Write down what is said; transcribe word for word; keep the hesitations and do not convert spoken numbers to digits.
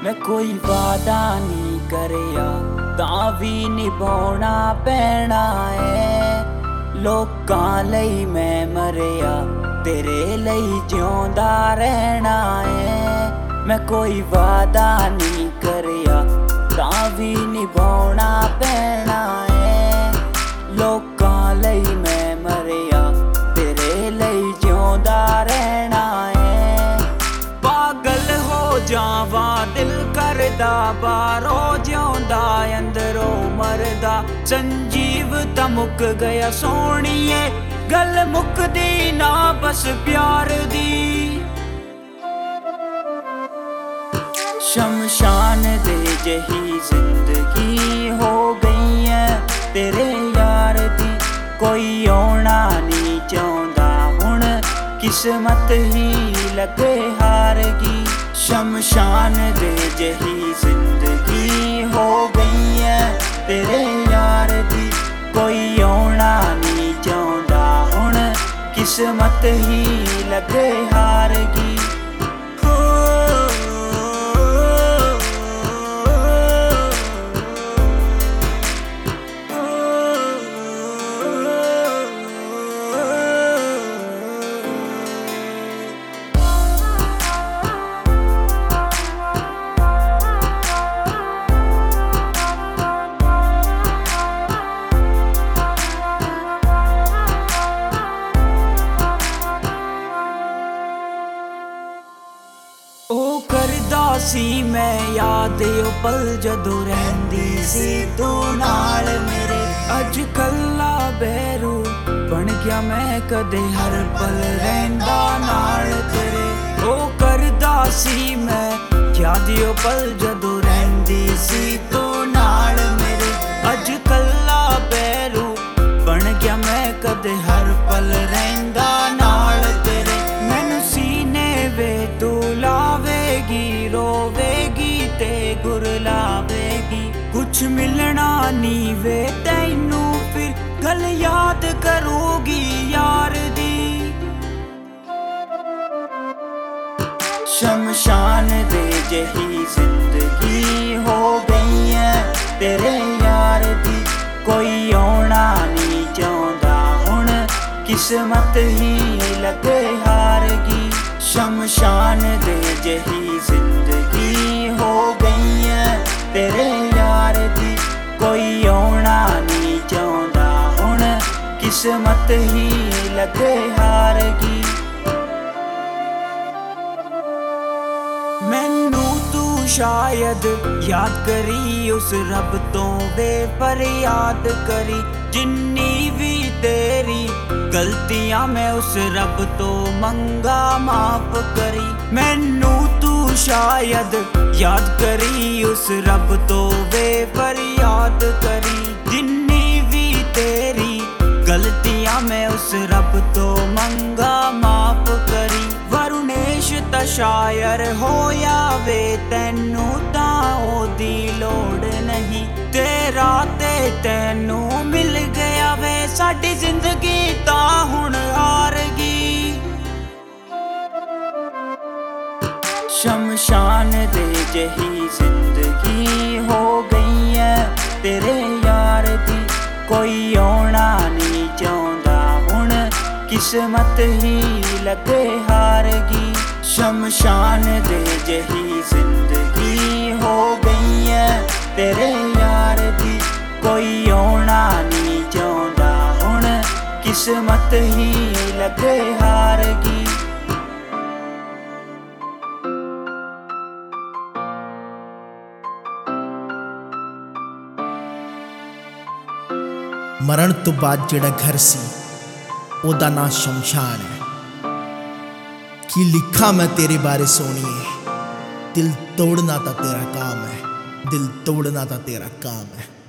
मैं कोई वादा नहीं करिया तां भी निभाउणा पैना है। लोकां लई मैं मरिया तेरे लई जिउंदा रहना है। मैं कोई वादा नहीं करिया तां भी निभाउणा पैना है। लोकां लई मैं मरिया तेरे लई जिउंदा रहना है। पागल हो जावा दिल करदा बाहरों जिउंदा अंदरों मरदा। संजीव तां मुक गया सोहणीए गल मुकदी ना बस प्यार दी। शमशान दे जही जिंदगी हो गई है तेरे यार दी। कोई आउणा नहीं चाहुंदा हुण किस्मत ही लगे हार गी। शमशान दे जही जिंदगी हो गई है तेरे यार दी। कोई आउणा नहीं चाहुंदा हुण किस्मत ही लगे हार गी। सी मैं याद ओ पल जदों रहिंदी सी तू नाल मेरे। अज कल्ला बैरू बन गया मैं कदे हर पल रहिंदा नाल तेरे। ओ करदा सी मैं याद ओ पल जदों रहिंदी सी तू नाल मेरे। अज कल्ला बैरू बन गया मैं कदे हर पल रहिंदा नाल तेरे। मैनू सीने वे तू लावेगी रोवेगी ते गुरलावेगी। कुछ मिलना नहीं वे तैनू फिर गल याद करूगी यार दी। शमशान दे जही जिंदगी हो गई है तेरे यार दी। कोई आउणा नहीं चाहुंदा हुण किस्मत ही लगे हार गी। शमशान दे जही जिंदगी हो गई है तेरे यार दी। कोई आउणा नहीं चाहुंदा हुण किस्मत ही लगे हार गी। मैनू तू शायद याद करी उस रब तो बेफरियाद करी। जिन्नी भी तेरी गलतियां मैं उस रब तो मंगा माफ करी। मैनू तू शायद याद करी उस रब तो बेफरियाद करी। जिन्नी भी तेरी गलतियां मैं उस रब तो मंगा माफ करी। वरुणेश ता शायर होया वे तैनू तां ओदी लोड़ नहीं। तेरा ते तैनू मिल गया वे साडी जिंदगी तां हुण हार गी। शमशान दे जही जिंदगी हो गई है तेरे यार दी। कोई आउणा नहीं चाहुंदा हुण किस्मत ही लगे हार गी। शमशान दे जही जिंदगी हो गई है तेरे यार दी। कोई आउणा नहीं चाहुंदा हुण किस्मत ही लगे हार गी। मरण तो बाद जेड़ा घर सी ओदा ना शमशान है। की लिखा मैं तेरे बारे सोनिए। दिल तोड़ना ता तेरा काम है। दिल तोड़ना ता तेरा काम है।